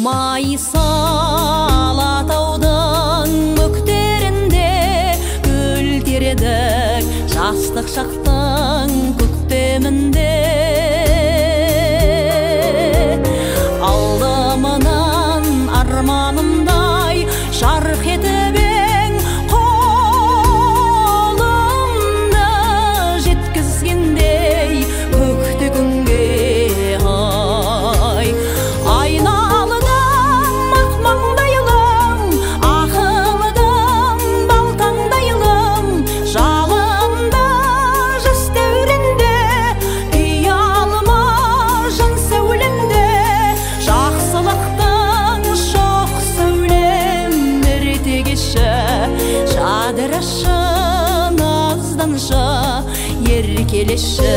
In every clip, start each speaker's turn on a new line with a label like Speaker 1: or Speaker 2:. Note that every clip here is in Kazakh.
Speaker 1: Алатаудың бөктерінде гүл тередік, жастық шақтың көктемінде. Алдымынан арманымдай жарқ етіп ең, қолымды жеткізгендей көкте күнге. Жадырашы, назданшы, еркелеші.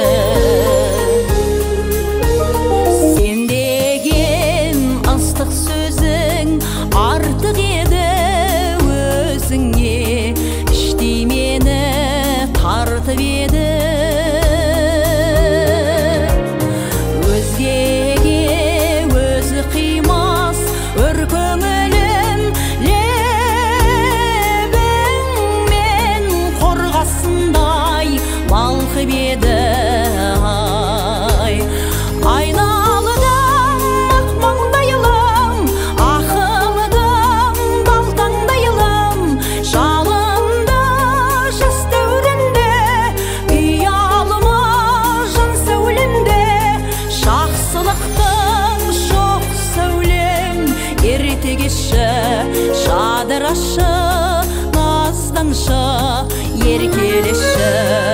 Speaker 1: Сен деген ыстық сөзің артық еді өзіңе, іштей мені тартып еді. Өзгеге өзі қимас өр көңілім, балқып еді. Айналдым мақмаңдайлым, ақылдым балтаңдайлым, жалынды жас дәуренде, ұялма жан сәулемде. Жақсылықтың жоқ сәулем, ерте кеші, жадырашы, назданшы, еркелеші.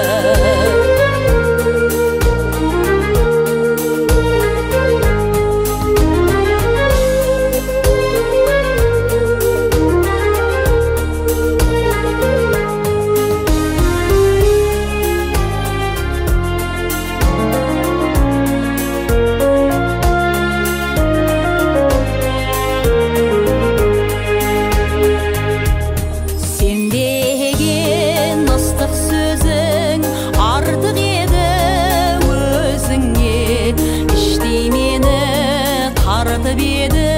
Speaker 1: Сөзің артық еді өзіңе, іштей мені тартып еді.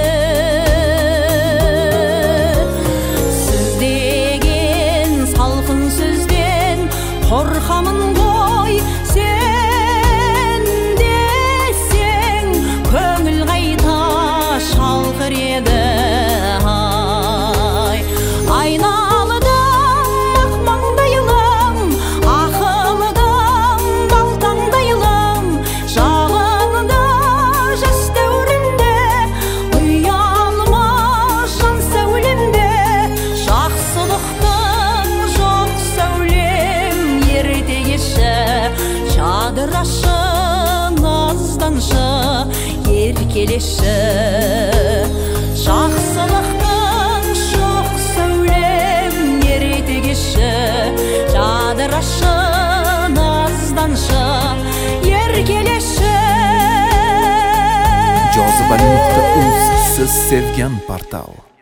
Speaker 1: Сіз деген салқын сөзден қорқамын ғой, сен десең көңіл қайта шалқыр еді. Жадырашы, назданшы, еркелеші. Жақсылықтың жоқ сәулем, ерте кеші. Жадырашы, назданшы, еркелеші.
Speaker 2: Jozibali.uz siz sevgan portal.